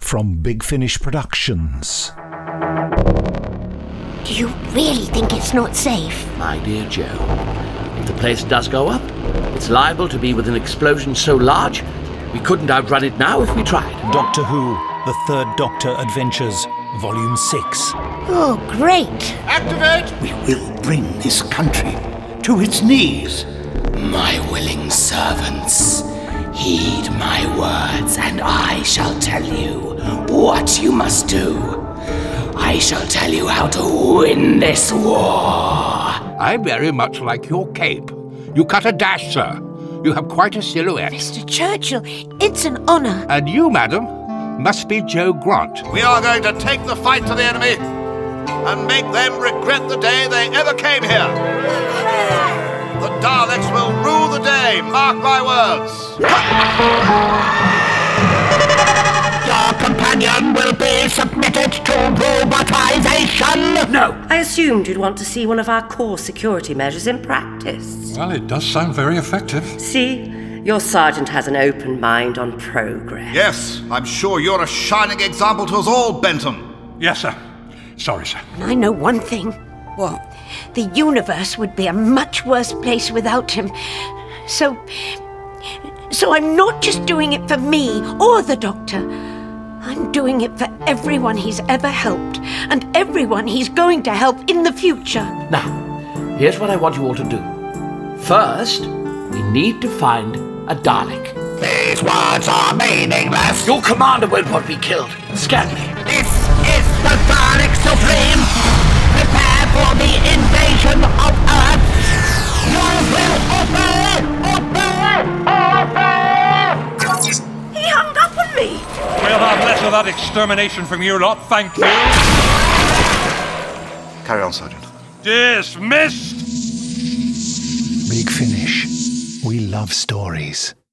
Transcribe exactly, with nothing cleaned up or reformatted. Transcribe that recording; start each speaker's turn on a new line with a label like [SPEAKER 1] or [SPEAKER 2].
[SPEAKER 1] from Big Finish Productions.
[SPEAKER 2] Do you really think it's not safe?
[SPEAKER 3] My dear Joe, if the place does go up, it's liable to be with an explosion so large we couldn't outrun it now if we tried.
[SPEAKER 1] Doctor Who, The Third Doctor Adventures, Volume six.
[SPEAKER 2] Oh, great.
[SPEAKER 4] Activate!
[SPEAKER 5] We will bring this country to its knees.
[SPEAKER 6] My willing servants, heed my words, and I shall tell you what you must do. I shall tell you how to win this war.
[SPEAKER 4] I very much like your cape. You cut a dash, sir. You have quite a silhouette.
[SPEAKER 2] Mister Churchill, it's an honour.
[SPEAKER 4] And you, madam, must be Joe Grant.
[SPEAKER 7] We are going to take the fight to the enemy and make them regret the day they ever came here. The Daleks will rule the day, mark my words.
[SPEAKER 5] Your companion will be submitted to robotization.
[SPEAKER 3] No!
[SPEAKER 8] I assumed you'd want to see one of our core security measures in practice.
[SPEAKER 9] Well, it does sound very effective.
[SPEAKER 8] See? Your sergeant has an open mind on progress.
[SPEAKER 7] Yes, I'm sure you're a shining example to us all, Bentham.
[SPEAKER 9] Yes, sir. Sorry, sir.
[SPEAKER 2] I know one thing.
[SPEAKER 8] What?
[SPEAKER 2] The universe would be a much worse place without him. So... So I'm not just doing it for me or the Doctor. I'm doing it for everyone he's ever helped and everyone he's going to help in the future.
[SPEAKER 3] Now, here's what I want you all to do. First, we need to find a Dalek.
[SPEAKER 5] These words are meaningless.
[SPEAKER 3] Your commander won't want me killed. Scanley.
[SPEAKER 5] This is the Dalek Supreme. Prepare for the invasion of Earth. You will obey, obey, obey.
[SPEAKER 8] He hung up on me!
[SPEAKER 9] We'll have less of that extermination from you lot, thank you.
[SPEAKER 7] Carry on, Sergeant.
[SPEAKER 9] Dismissed!
[SPEAKER 1] Big Finish. We love stories.